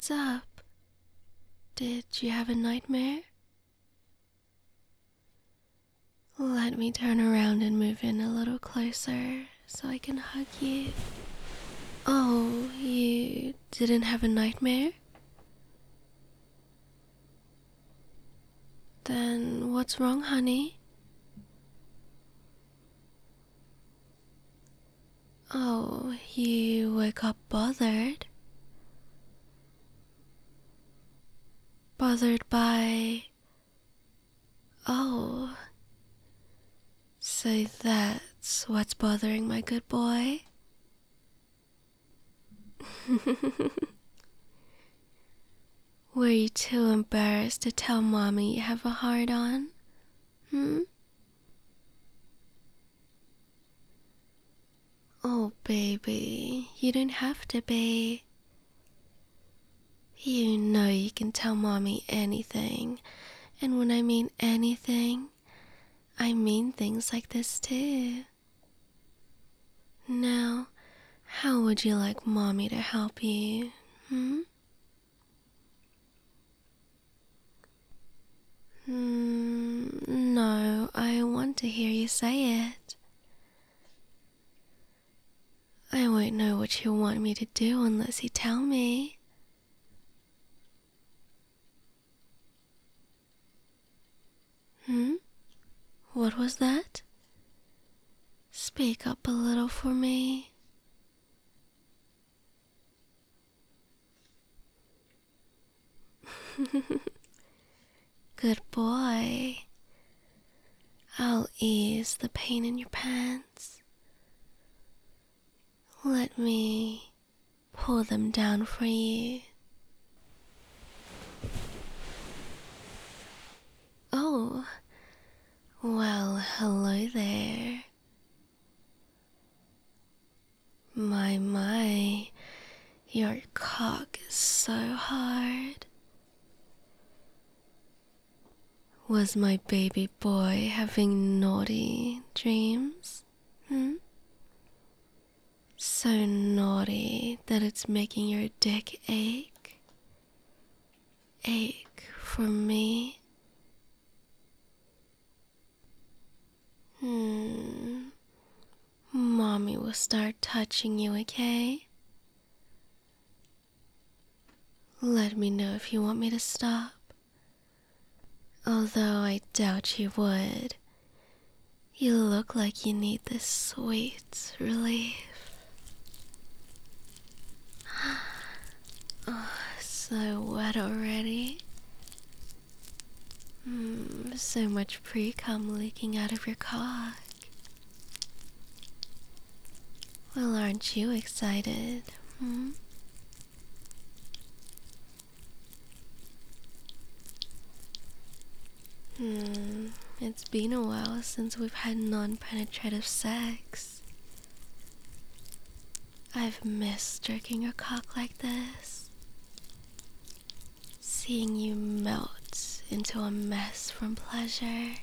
what's up? Did you have a nightmare? Let me turn around and move in a little closer so I can hug you. Oh, you didn't have a nightmare? Then what's wrong, honey? Oh, you woke up bothered? Bothered by... Oh, so that's what's bothering my good boy? Were you too embarrassed to tell mommy you have a heart on? Oh, baby, you don't have to be. You know you can tell mommy anything, and when I mean anything, I mean things like this too. Now, how would you like mommy to help you? No, I want to hear you say it. I won't know what you want me to do unless you tell me. What was that? Speak up a little for me. Good boy. I'll ease the pain in your pants. Let me pull them down for you. Oh, well, hello there. My, your cock is so hard. Was my baby boy having naughty dreams? So naughty that it's making your dick ache? Ache for me? Mommy will start touching you, okay? Let me know if you want me to stop. Although I doubt you would. You look like you need this sweet relief. Oh, so wet already. So much pre-cum leaking out of your cock. Well, aren't you excited? It's been a while since we've had non-penetrative sex. I've missed jerking your cock like this. Seeing you melt into a mess from pleasure.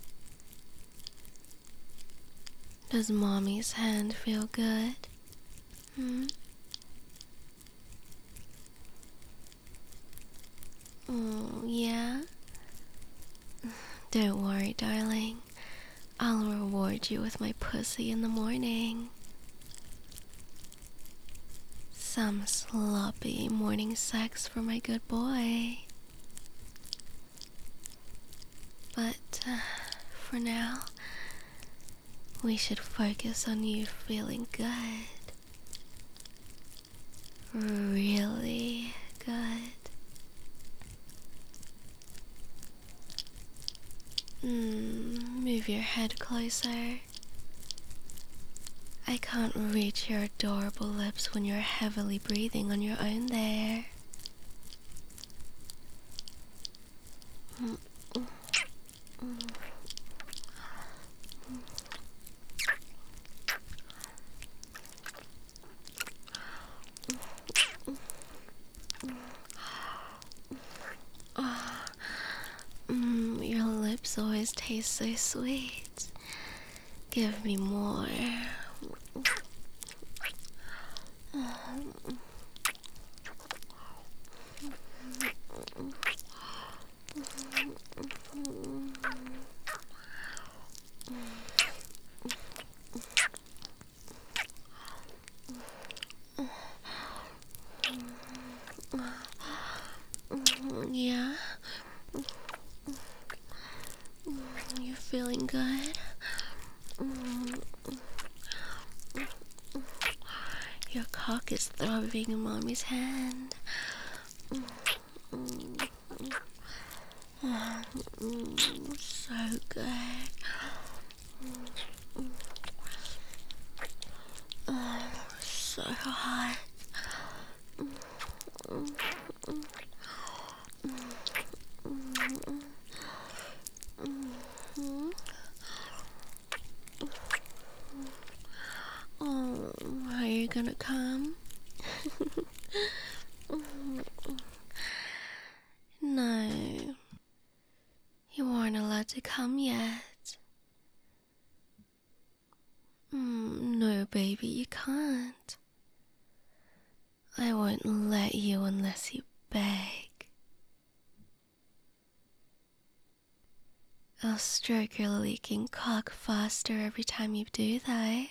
Does mommy's hand feel good? Oh, yeah? Don't worry, darling. I'll reward you with my pussy in the morning. Some sloppy morning sex for my good boy. But for now, we should focus on you feeling good. Really good. Move your head closer. I can't reach your adorable lips when you're heavily breathing on your own there. Your lips always taste so sweet. Give me more. You're feeling good? Your cock is throbbing in mommy's hand. So good. So hot. Oh, are you gonna come? No, you aren't allowed to come yet. No, baby, you can't. I won't let you unless you beg. I'll stroke your leaking cock faster every time you do that.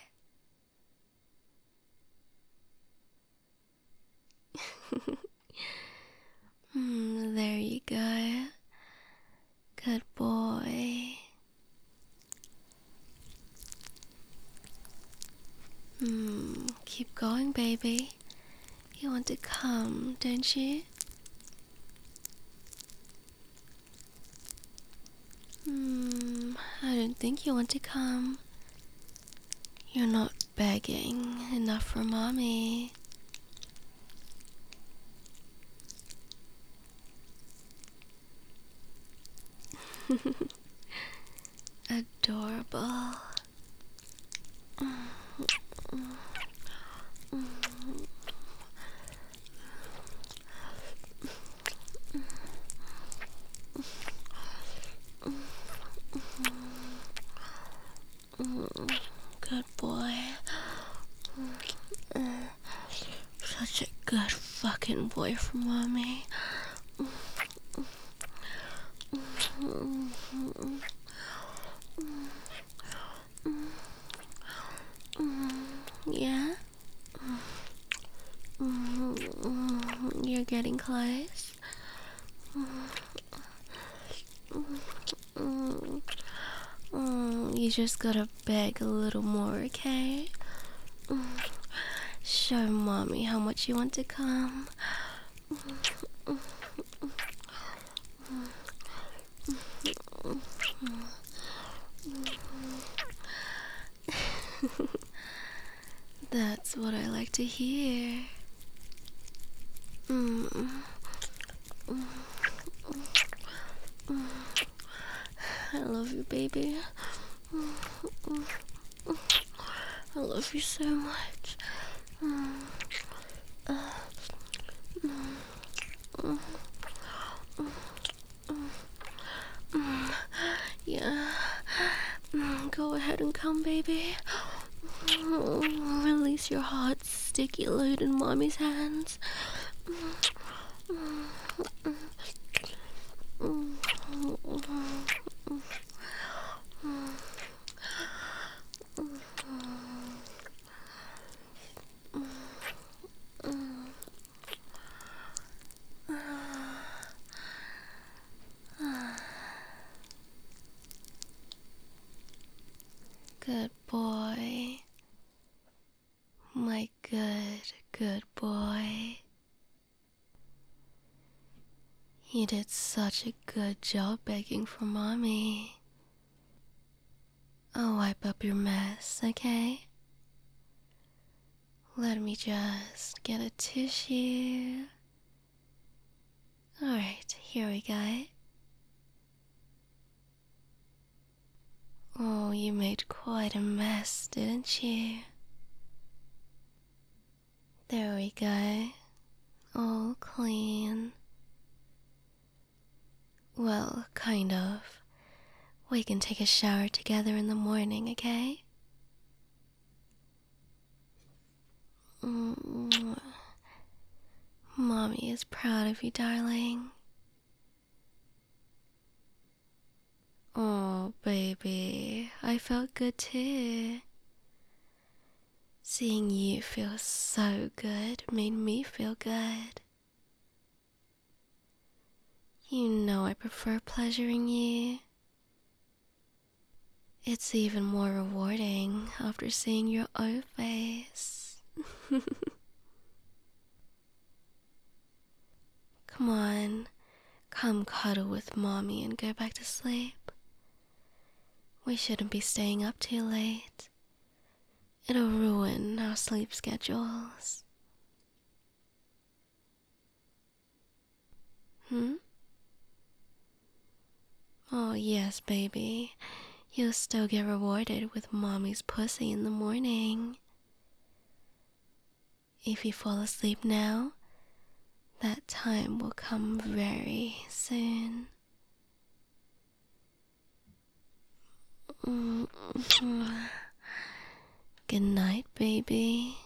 There you go. Good boy. Keep going, baby. You want to come, don't you? I don't think you want to come. You're not begging enough for mommy. Adorable. Good boy. Such a good fucking boy for mommy. Yeah? You're getting close. You just gotta beg a little more, okay? Show mommy how much you want to come. That's what I like to hear. I love you, baby. I love you so much. Yeah. Go ahead and come, baby. Release your hot, sticky load in mommy's hands. Good boy. My good boy. You did such a good job begging for mommy. I'll wipe up your mess, okay? Let me just get a tissue. Alright, here we go. Oh, you made quite a mess, didn't you? There we go. All clean. Well, kind of. We can take a shower together in the morning, okay? Mommy is proud of you, darling. Oh, baby, I felt good too. Seeing you feel so good made me feel good. You know I prefer pleasuring you. It's even more rewarding after seeing your O face. Come on, come cuddle with mommy and go back to sleep. We shouldn't be staying up too late. It'll ruin our sleep schedules. Hmm? Oh, yes, baby. You'll still get rewarded with mommy's pussy in the morning. If you fall asleep now, that time will come very soon. Good night, baby.